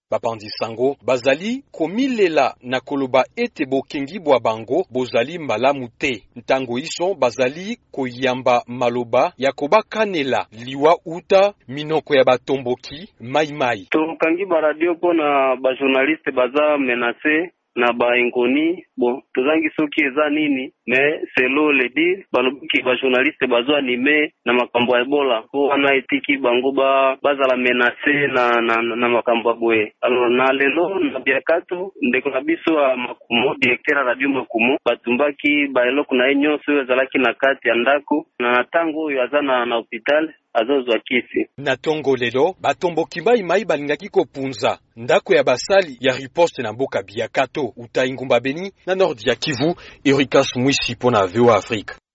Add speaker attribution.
Speaker 1: Bapandi sango bazali komilela na koloba ete bokengi bwa bango bozali malamu te. Ntango iso bazali koyamba maloba ya kobakanela liwa uta minoko ya batomboki mai.
Speaker 2: Tokangi ba radio pona ba journaliste baza menacé na ba ingoni tozangi soki eza nini mais selo le dire balobi ba journaliste bazo anime na makambo ya Ebola ko wana etiki bango bazala menacé na makambo boye. Alors na lelo na biakato ndeko na biso Makumo directeur radio Makumo batumbaki ba eloko na nyonso ezalaki na kati ya ndako na tango oyo aza na hospital azozwa kisi.
Speaker 1: Na tongo lelo batomboki mai balingaki kopunza ndako ya basali ya riposte na mboka biakato uta Ingumba Beni na Nord ya Kivu. Erika Mwisi pona VOA Afrique.